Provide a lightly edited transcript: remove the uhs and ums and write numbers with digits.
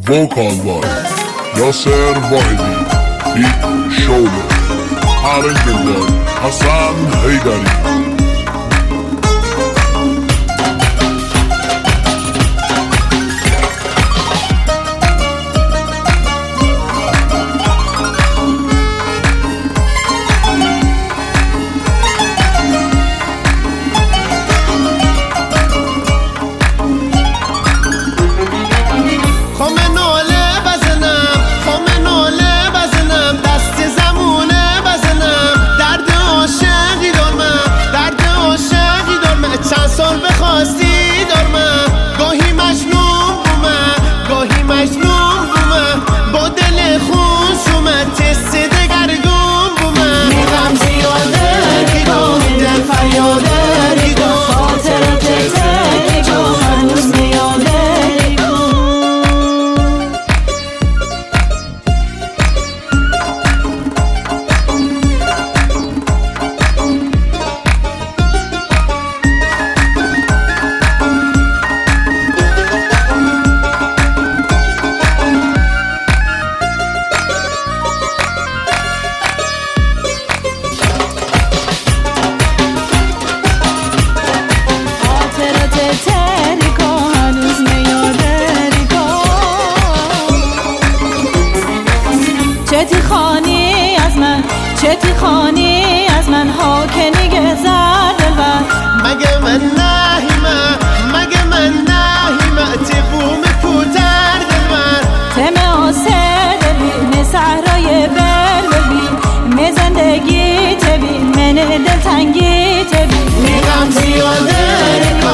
Vocal by Yasser Vahidi, Beat Shoulder, arrangement by Hassan Haydari. چتی خانی از من ها که نگه زد دلبر مگه من نهیمه تبوم کوتر دلبر تم آسه دلبی صحرای بلبلی می زندگی تبی من دل تنگی تبی میغم زیاده